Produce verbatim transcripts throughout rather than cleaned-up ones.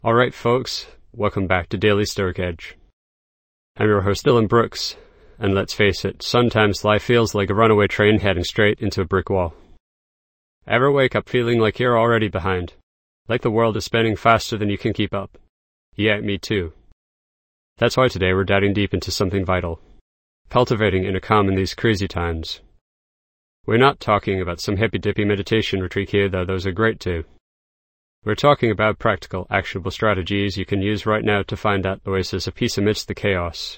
Alright folks, welcome back to Daily Stoic Edge. I'm your host Dylan Brooks, and let's face it, sometimes life feels like a runaway train heading straight into a brick wall. Ever wake up feeling like you're already behind? Like the world is spinning faster than you can keep up? Yeah, me too. That's why today we're diving deep into something vital. Cultivating inner calm in these crazy times. We're not talking about some hippy-dippy meditation retreat here, though those are great too. We're talking about practical, actionable strategies you can use right now to find that oasis of peace amidst the chaos.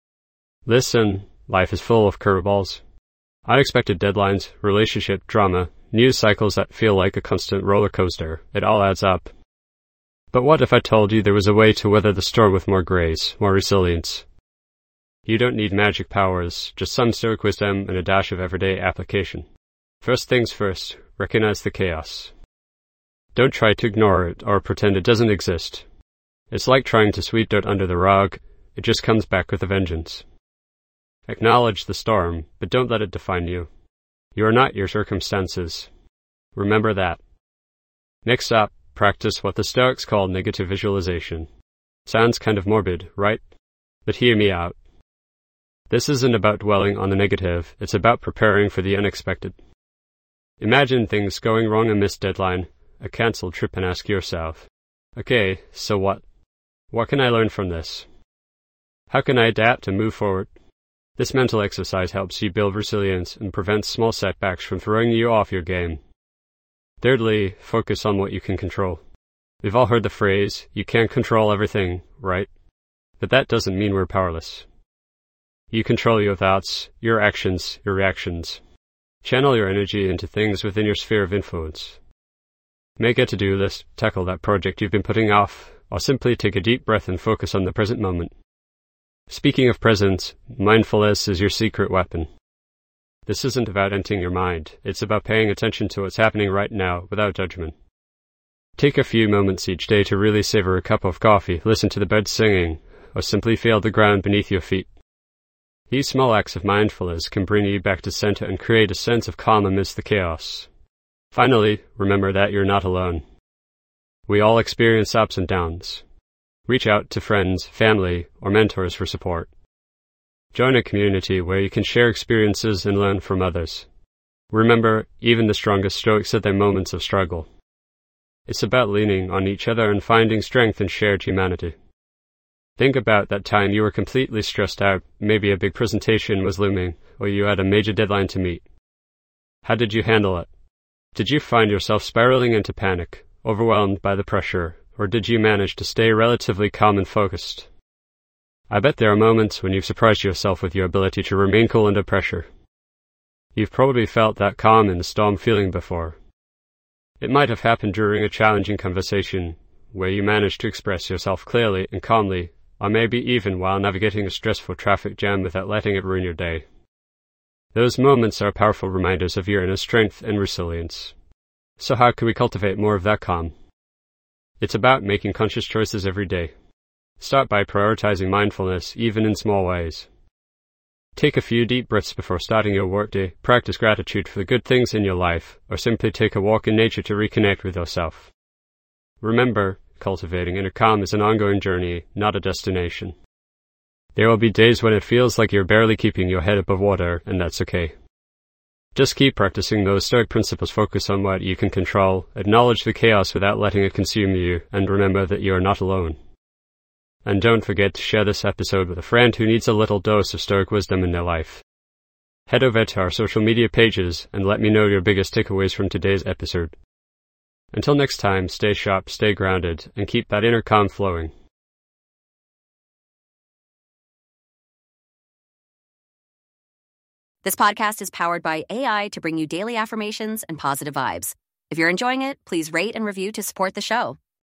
Listen, life is full of curveballs. Unexpected deadlines, relationship drama, news cycles that feel like a constant roller coaster. It all adds up. But what if I told you there was a way to weather the storm with more grace, more resilience? You don't need magic powers, just some stoic wisdom and a dash of everyday application. First things first, recognize the chaos. Don't try to ignore it or pretend it doesn't exist. It's like trying to sweep dirt under the rug. It just comes back with a vengeance. Acknowledge the storm, but don't let it define you. You are not your circumstances. Remember that. Next up, practice what the Stoics call negative visualization. Sounds kind of morbid, right? But hear me out. This isn't about dwelling on the negative, it's about preparing for the unexpected. Imagine things going wrong, a missed deadline, a cancelled trip, and ask yourself, okay, so what? What can I learn from this? How can I adapt and move forward? This mental exercise helps you build resilience and prevents small setbacks from throwing you off your game. Thirdly, focus on what you can control. We've all heard the phrase, you can't control everything, right? But that doesn't mean we're powerless. You control your thoughts, your actions, your reactions. Channel your energy into things within your sphere of influence. Make a to-do list, tackle that project you've been putting off, or simply take a deep breath and focus on the present moment. Speaking of presence, mindfulness is your secret weapon. This isn't about emptying your mind, it's about paying attention to what's happening right now without judgment. Take a few moments each day to really savor a cup of coffee, listen to the birds singing, or simply feel the ground beneath your feet. These small acts of mindfulness can bring you back to center and create a sense of calm amidst the chaos. Finally, remember that you're not alone. We all experience ups and downs. Reach out to friends, family, or mentors for support. Join a community where you can share experiences and learn from others. Remember, even the strongest Stoics had their moments of struggle. It's about leaning on each other and finding strength in shared humanity. Think about that time you were completely stressed out, maybe a big presentation was looming, or you had a major deadline to meet. How did you handle it? Did you find yourself spiraling into panic, overwhelmed by the pressure, or did you manage to stay relatively calm and focused? I bet there are moments when you've surprised yourself with your ability to remain cool under pressure. You've probably felt that calm in the storm feeling before. It might have happened during a challenging conversation, where you managed to express yourself clearly and calmly, or maybe even while navigating a stressful traffic jam without letting it ruin your day. Those moments are powerful reminders of your inner strength and resilience. So how can we cultivate more of that calm? It's about making conscious choices every day. Start by prioritizing mindfulness, even in small ways. Take a few deep breaths before starting your workday, practice gratitude for the good things in your life, or simply take a walk in nature to reconnect with yourself. Remember, cultivating inner calm is an ongoing journey, not a destination. There will be days when it feels like you're barely keeping your head above water, and that's okay. Just keep practicing those Stoic principles, focus on what you can control, acknowledge the chaos without letting it consume you, and remember that you are not alone. And don't forget to share this episode with a friend who needs a little dose of Stoic wisdom in their life. Head over to our social media pages and let me know your biggest takeaways from today's episode. Until next time, stay sharp, stay grounded, and keep that inner calm flowing. This podcast is powered by A I to bring you daily affirmations and positive vibes. If you're enjoying it, please rate and review to support the show.